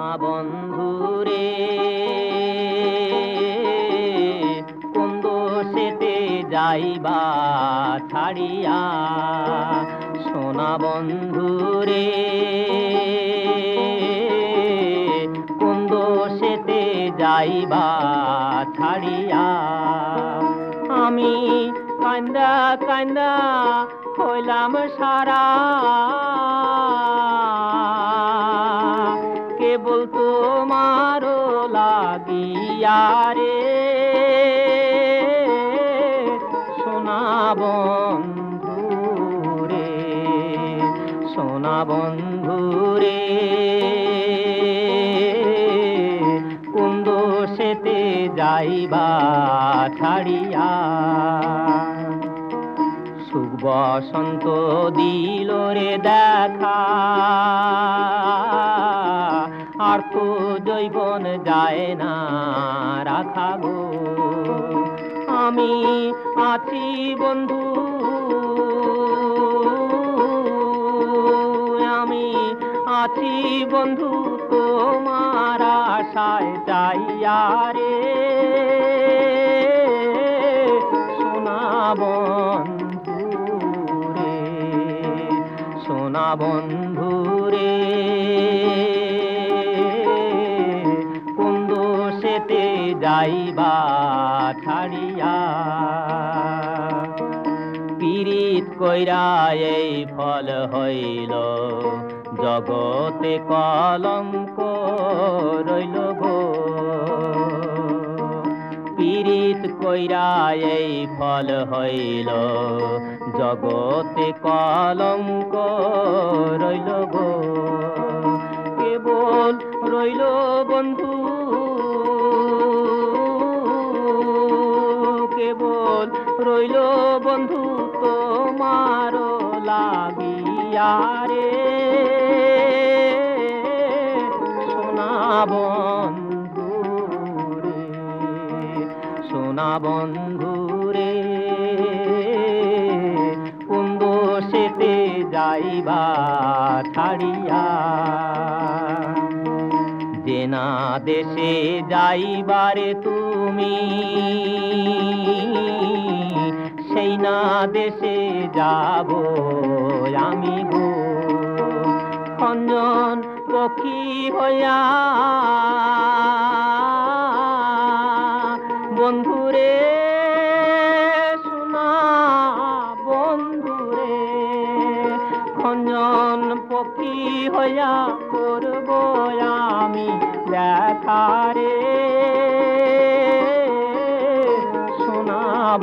বন্ধুরে কোন দোষেতে যাইবা ছাড়িয়া, সোনা বন্ধুরে কোন দোষেতে যাইবা ছাড়িয়া। আমি কান্দা কান্দা হইলাম সারা, কেবল তোমার লাগিয়া রে, সোনা বন্ধুরে, সোনা বন্ধুরে কোন দোষেতে যাইবা ছাড়িয়া। সুখ বসন্ত দিল রে দেখা, আর তো জৈবন যায় না রাখা গো। আমি আছি বন্ধু, আমি আছি বন্ধু তোমার আশায় চাইয়া রে, সোনা বন্ধুরে, সোনা বন্ধুরে কোন দোষেতে যাইবা ছাড়িয়া। পীড়িত কইরা এই ফল হইল, জগতে কলঙ্ক রইল গো। পীড়িত কইরা এই ফল হইল, জগতে কলঙ্ক রইল গো। কেবল রইল বন্ধু, কেবল রইল বন্ধু তোমার লাগিয়া রে, সোনা বন্ধুরে, সোনা বন্ধুরে কোন দোষেতে যাইবা ছাড়িয়া। জেনা দেশে যাইবারে তুমি, সেই না দেশে যাব আমি গো। খঞ্জন পক্ষী হইয়া বন্ধুরে, সোনা বন্ধুরে খঞ্জন পক্ষী হইয়া করব আমি দেখা রে, সোনা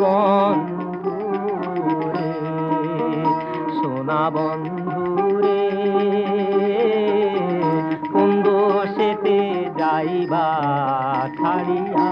বন্ধুরে, সোনা বন্ধুরে কোন দোষেতে যাইবা ছাড়িয়া।